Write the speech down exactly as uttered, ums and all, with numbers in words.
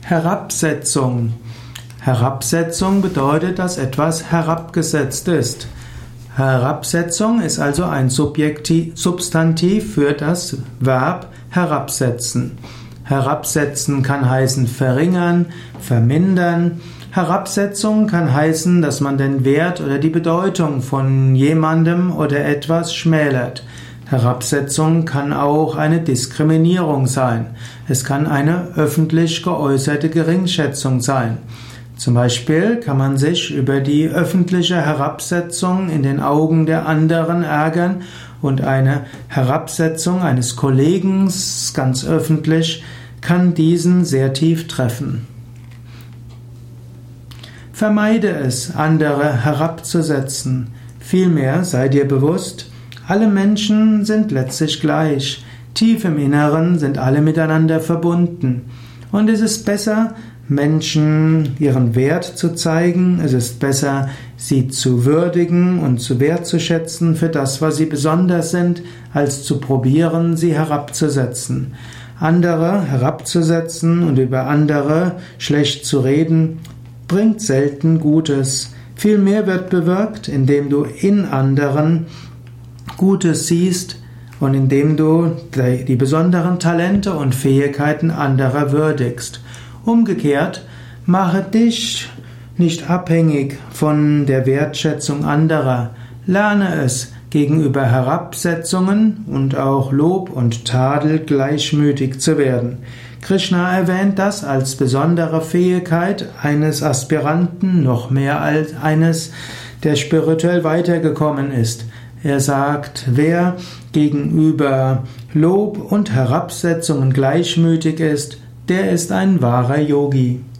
Herabsetzung. Herabsetzung bedeutet, dass etwas herabgesetzt ist. Herabsetzung ist also ein Subjektiv, Substantiv für das Verb herabsetzen. Herabsetzen kann heißen verringern, vermindern. Herabsetzung kann heißen, dass man den Wert oder die Bedeutung von jemandem oder etwas schmälert. Herabsetzung kann auch eine Diskriminierung sein. Es kann eine öffentlich geäußerte Geringschätzung sein. Zum Beispiel kann man sich über die öffentliche Herabsetzung in den Augen der anderen ärgern und eine Herabsetzung eines Kollegen ganz öffentlich kann diesen sehr tief treffen. Vermeide es, andere herabzusetzen. Vielmehr sei dir bewusst, alle Menschen sind letztlich gleich. Tief im Inneren sind alle miteinander verbunden. Und es ist besser, Menschen ihren Wert zu zeigen. Es ist besser, sie zu würdigen und zu wertzuschätzen für das, was sie besonders sind, als zu probieren, sie herabzusetzen. Andere herabzusetzen und über andere schlecht zu reden, bringt selten Gutes. Vielmehr wird bewirkt, indem du in anderen Gutes siehst und indem du die besonderen Talente und Fähigkeiten anderer würdigst. Umgekehrt, mache dich nicht abhängig von der Wertschätzung anderer. Lerne es, gegenüber Herabsetzungen und auch Lob und Tadel gleichmütig zu werden. Krishna erwähnt das als besondere Fähigkeit eines Aspiranten, noch mehr als eines, der spirituell weitergekommen ist. Er sagt, wer gegenüber Lob und Herabsetzungen gleichmütig ist, der ist ein wahrer Yogi.